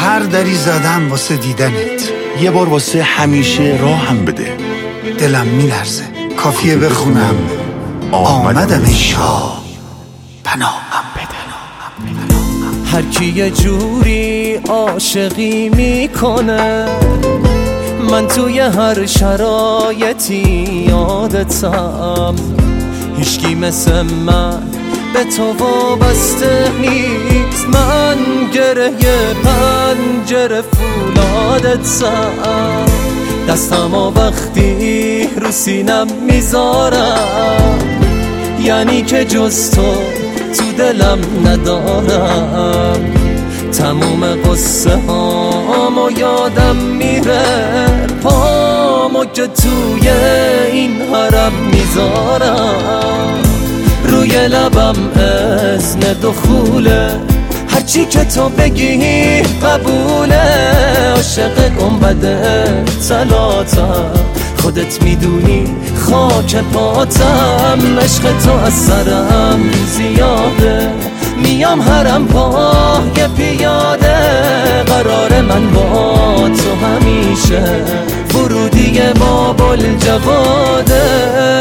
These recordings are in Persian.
هر دری زدم واسه دیدنت. یه بار واسه همیشه راهم بده. دلم میلرزه کافیه بخونم آمدم ای شاه پناهم بده. هر کی یه جوری عاشقی میکنه، من توی هر شرایطی یادتم. هیچکی مثل من به تو وابسته نیست، من گره پنجره فولادتم. دستمو وقتی رو سینم میذارم، یعنی که جز تو دلم ندارم. تموم قصه هامو یادم میره، پامو که توی این حرم میذارم. روی لبم اذن دخوله، هرچی که تو بگی قبوله. عاشق گنبد طلاتم، خودت میدونی خاک پاتم. عشق تو از سرم زیاده، میام حرم پای پیاده. قرار من با تو همیشه، ورودی باب الجواده.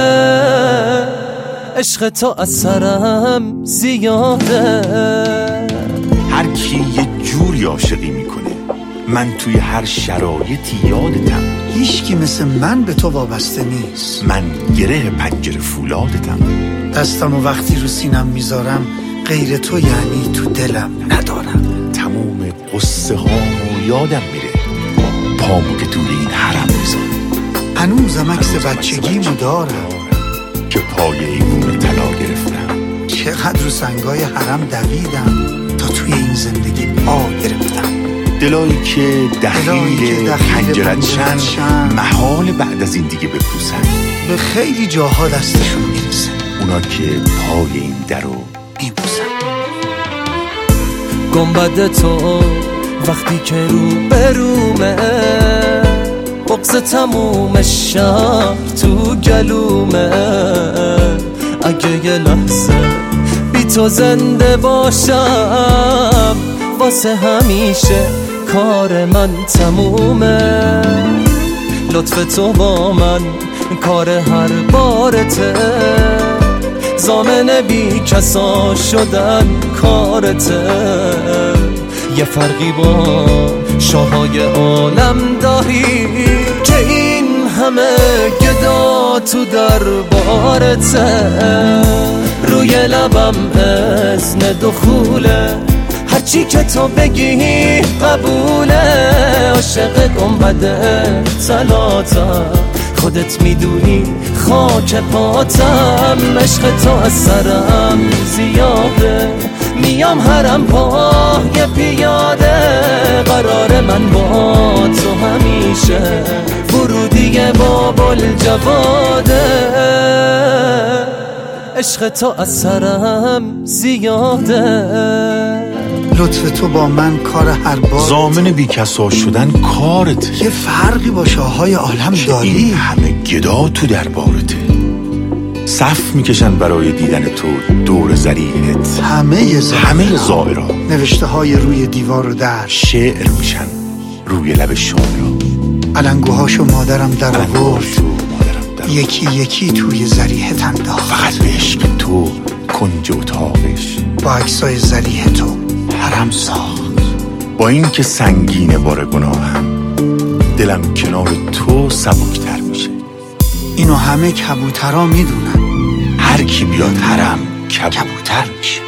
عشق تو از سرم زیاده. هر کی یه جوری عاشقی میکنه، من توی هر شرایطی یادتم. هیچکی مثل من به تو وابسته نیست، من گره پنجره فولادتم. دستمو وقتی رو سینم میذارم، غیر تو یعنی تو دلم ندارم. تموم قصه هامو یادم میره، پامو که توی این حرم میذارم. هنوزم عکس بچگیمو دارم که پای ایوون طلا گرفتم. چقدر رو سنگای حرم دویدم تا توی این زندگی پا گرفتم. دلایی که دخیل پنجرتشن، محال بعد از این دیگه بپوسن. به خیلی جاها دستشون میرسه، اونا که پای این درو میبوسن. گنبد تو وقتی که رو برومه، بغض تموم شهر تو گلومه. اگه یه لحظه بی تو زنده باشم، واسه همیشه کار من تمومه. لطف تو با من کار هر بارته، ضامن بی کسا شدن کارته. یه فرقی با شاهای عالم داری که این همه گدا تو دربارته. روی لبم اذن دخوله، هرچی که تو بگی قبوله. عاشق گنبد طلاتم، خودت میدونی خاک پاتم. عشق تو از سرم زیاده، میام حرم پای پیاده. قرار من با تو همیشه، ورودی باب الجواده. عشق تو از سرم زیاده، لطف تو با من کار هر بار. ضامن بیکسا شدن کارته. یه فرقی با شاههای عالم داری، این همه گدا تو دربارته. صف میکشن برای دیدن تو دور زریحت، همه زائرا. نوشته های روی دیوار و در شعر میشن روی لب شاعرا. علنگوهاشو مادرم در آورد، یکی یکی توی زریحت انداخت. فقط به عشق تو کنج اتاقش با عکسای زریح تو حرم ساخت. با این که سنگین بار گناهم، دلم کنار تو سبکتر میشه. اینو همه کبوترها میدونن، هر کی بیاد حرم کبوتر میشه.